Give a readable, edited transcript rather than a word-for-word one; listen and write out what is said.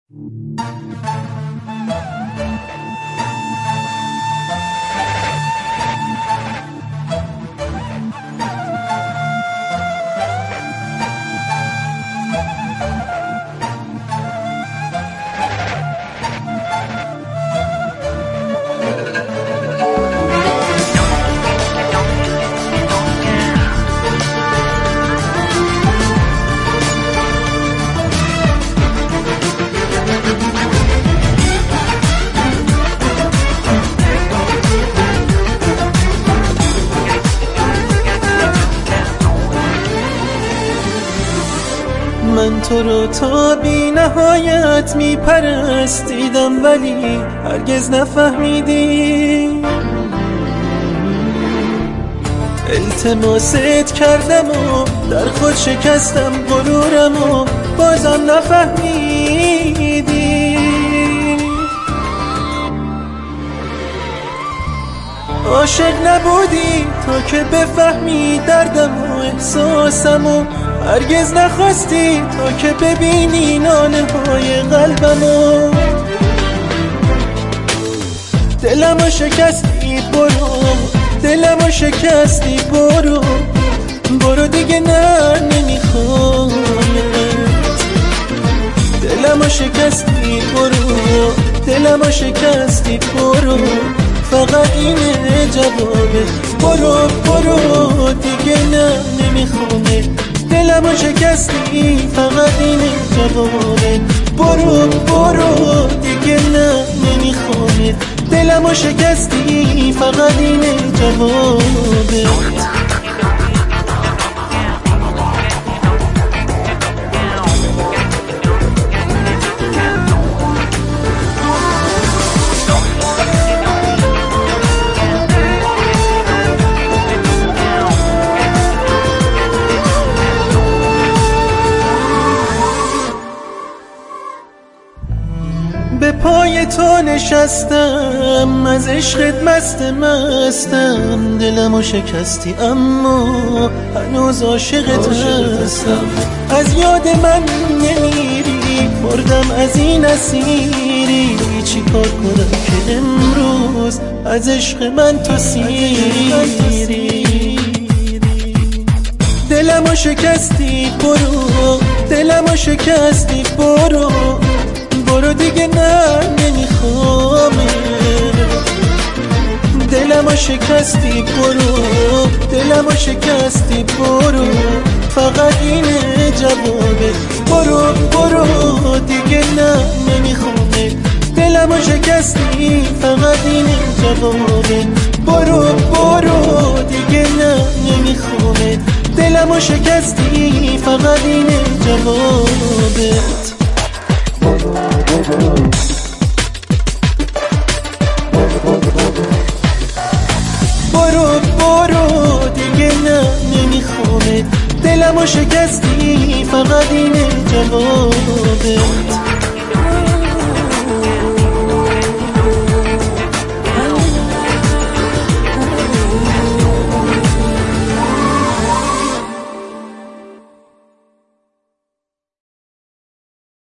من تو رو تا بی نهایت می پرستیدم ولی هرگز نفهمیدی. التماست کردم و در خود شکستم غرورم و بازم نفهمیدی. عاشق نبودی تا که بفهمی دردم و احساسم و هرگز نخواستی تا که ببینی ناله های قلبمو. دلمو شکستی برو، دلمو شکستی برو، برو دیگه نه نمیخوام. دلمو شکستی برو، دلمو شکستی برو، فقط اینه جوابه. برو برو دیگه نه نمیخوامه. دلمو شکستی فقط اینه جوابه. برو برو دیگه نه نمیخوامه. دلمو شکستی فقط اینه جوابه. به پای تو نشستم، از عشقت مستم. دلمو شکستی اما هنوز عاشقت هستم. از یاد من نمیری، مردم از این اسیری. چی کار کنم که امروز از عشق من تو سیری. دلمو شکستی برو، دلمو شکستی برو، برو دیگه نه نمیخوامه. دلمو شکستی برو، دلمو شکستی برو، فقط اینه جوابه. برو برو دیگه نه نمیخوامه. دلمو شکستی فقط اینه جوابه. برو برو دیگه نه نمیخوامه. دلمو شکستی فقط اینه جوابت. برو برو دیگه نه نمیخوامه. دلمو شکستی فقط اینه جوابت.